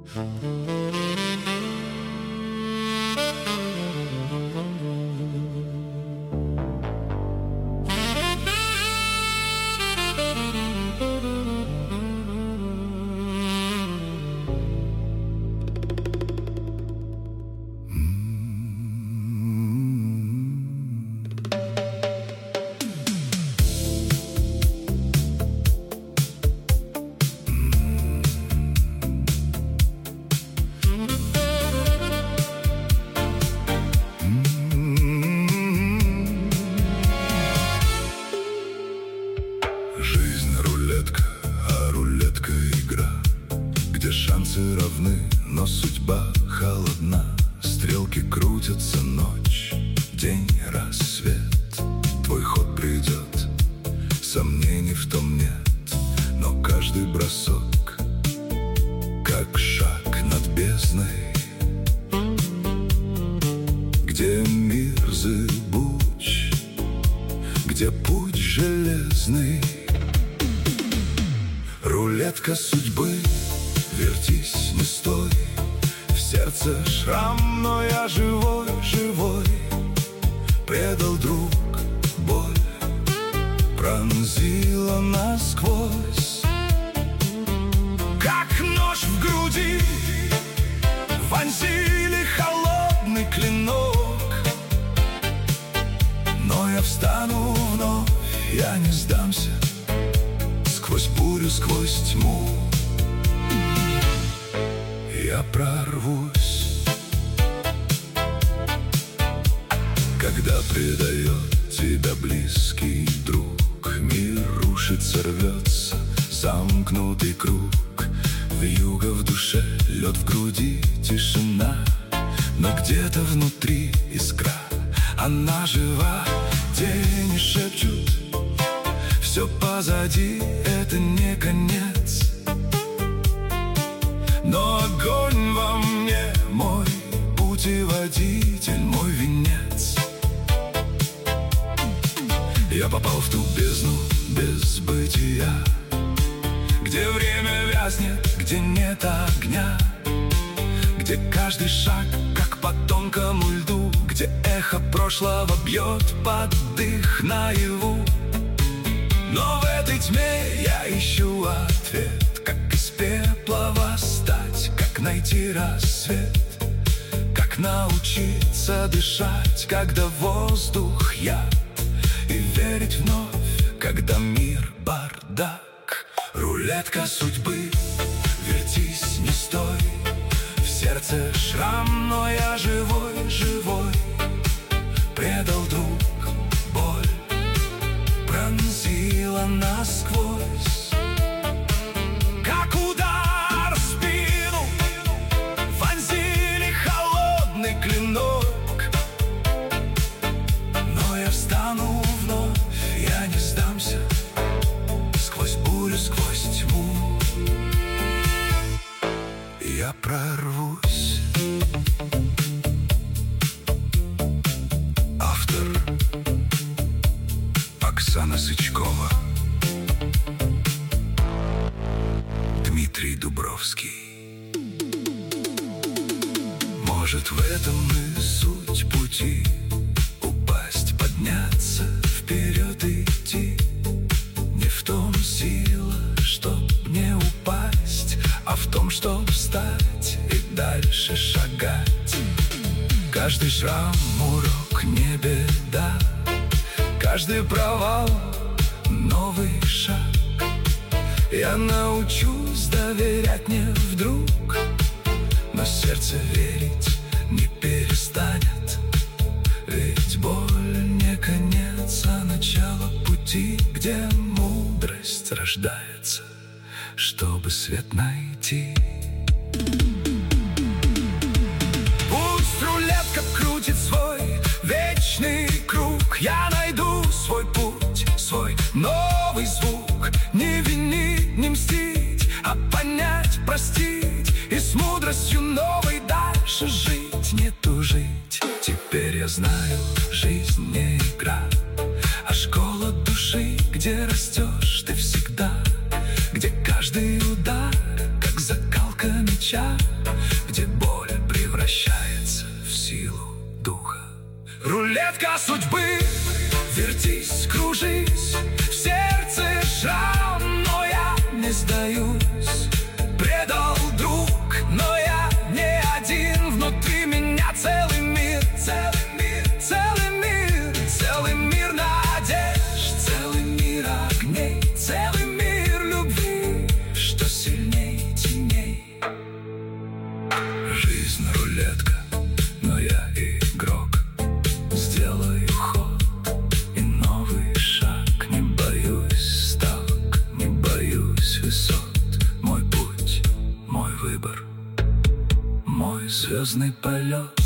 Жизнь рулетка, а рулетка игра, где шансы равны, но судьба холодна. Стрелки крутятся, ночь, день, рассвет. Твой ход придет, сомнений в том нет, но каждый бросок как шаг над бездной, где мир зыбуч, где путь железный. Рулетка судьбы, вертись, не стой. В сердце шрам, но я живой, живой. Предал друг, боль пронзила насквозь. Как нож в груди вонзили холодный клинок, но я встану вновь, я не сдамся. Сквозь бурю, сквозь тьму я прорвусь. Когда предает тебя близкий друг, мир рушится, рвется, замкнутый круг. Вьюга в душе, лед в груди, тишина, но где-то внутри искра, она жива. Тени шепчут, все позади, это не конец, но огонь во мне, мой путеводитель, мой венец. Я попал в ту бездну без бытия, где время вязнет, где нет огня, где каждый шаг как по тонкому льду, где эхо прошлого бьет под дых наяву. Но в этой тьме я ищу ответ, как из пепла восстать, как найти рассвет, как научиться дышать, когда воздух яд, и верить вновь, когда мир бардак. Рулетка судьбы, вертись, не стой. В сердце шрам, но я живой, живой. Предал друг, боль пронзила насквозь. Как удар в спину вонзили холодный клинок, но я встану вновь, я не сдамся. Сквозь бурю, сквозь тьму я прорвусь. Автор Оксана Сычкова, Дмитрий Дубровский. Может, в этом и суть пути, упасть, подняться, вперед идти. Не в том сила, чтоб не упасть, а в том, чтоб встать и дальше шагать. Каждый шрам урок, не беда, каждый провал новый шаг. Я научусь доверять не вдруг, но сердце верить не перестанет. Ведь боль не конец, а начало пути, где мудрость рождается, чтобы свет найти. Пусть рулетка крутит свой вечный круг, я найду свой путь, свой новый звук. Не винить, не мстить, а понять, простить, и с мудростью новой дальше жить, не тужить. Теперь я знаю, жизнь не игра, а школа души, где растешь ты всегда, где каждый удар, как закалка меча, рулетка судьбы. Вертись, кружись, в сердце шрам, но я не сдаюсь. Предал друг, но я не один. Внутри меня целый мир, целый мир, целый мир, целый мир надежд, целый мир огней, целый мир любви, что сильней теней. Жизнь рулетка, но я игрок. Сделаю ход и новый шаг. Не боюсь ставок, не боюсь высот. Мой путь, мой выбор, мой звездный полет.